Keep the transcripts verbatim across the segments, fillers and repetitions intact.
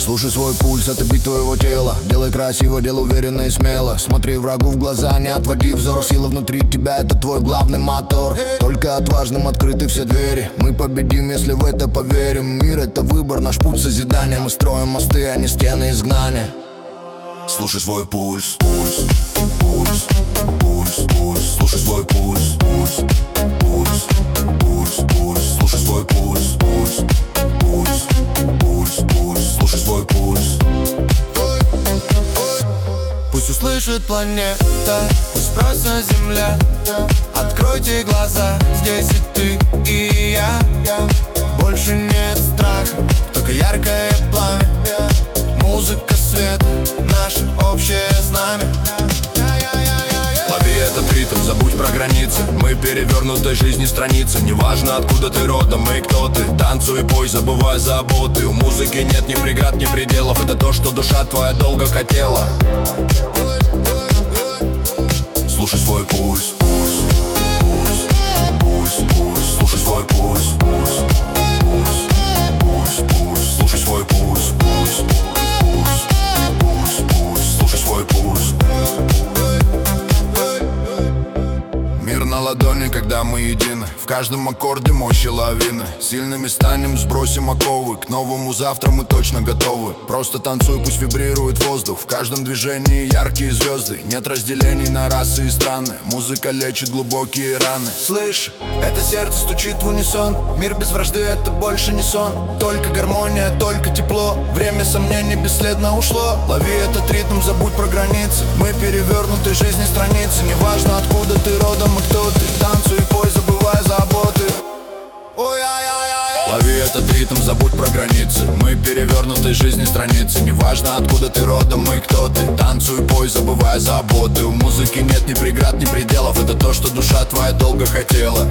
Слушай свой пульс, это бит твоего тела. Делай красиво, делай уверенно и смело. Смотри врагу в глаза, не отводи взор. Сила внутри тебя, это твой главный мотор. Только отважным открыты все двери. Мы победим, если в это поверим. Мир — это выбор, наш путь созидания. Мы строим мосты, а не стены изгнания. Слушай свой пульс, пульс, пульс, пульс, пульс. Слушай свой пульс, пульс, пульс, пульс, пульс. Слушай свой пульс, пульс, пульс, пульс, пульс. Слушай свой пульс. Пусть услышит планета, пусть спросит земля. Откройте глаза, здесь и ты, и я. Больше нет страха, только яркое пламя. Музыка, свет, наше общее знамя. Лови этот ритм, забудь про границы. Мы перевернутой жизни страницы. Неважно, откуда ты родом и кто ты. Танцуй и пой, забывай заботы. У музыки нет ни преград, ни пределов. Это то, что душа твоя долго хотела. Слушай свой пульс, пульс, пульс, пульс, пульс. Слушай свой пульс, пульс, пульс, пульс, пульс. Слушай свой пульс, пульс, пульс, пульс, пульс. Слушай свой пульс. Мир на ладони, когда мы едины. В каждом аккорде мощи лавины. Сильными станем, сбросим оковы. К новому завтра мы точно готовы. Просто танцуй, пусть вибрирует воздух. В каждом движении яркие звезды. Нет разделений на расы и страны. Музыка лечит глубокие раны. Слышь, это сердце стучит в унисон. Мир без вражды — это больше не сон. Только гармония, только тепло. Время сомнений бесследно ушло. Лови этот ритм, забудь про границы. Мы перевернуты жизни страницы. Неважно, откуда ты родом и кто ты. Танцуй и пой, забывай заботы. Ой-ай-ай-ай. Лови этот ритм, забудь про границы. Мы перевернуты жизни страницы. Неважно, откуда ты родом и кто ты. Танцуй и пой, забывай заботы. У музыки нет ни преград, ни пределов. Это то, что душа твоя долго хотела.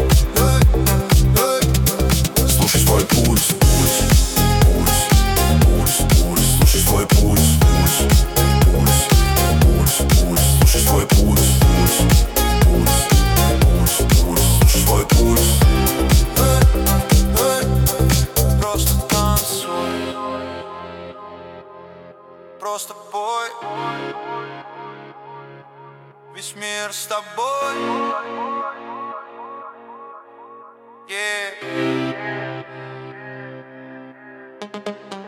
Слушай свой пульс, пульс, пульс, пульс, пульс. Слушай свой пульс, пульс, пульс, пульс, пульс. Слушай свой пульс, пульс, пульс, пульс, пульс. Слушай свой пульс. Просто танцуй, просто пой. Весь мир с тобой. Yeah.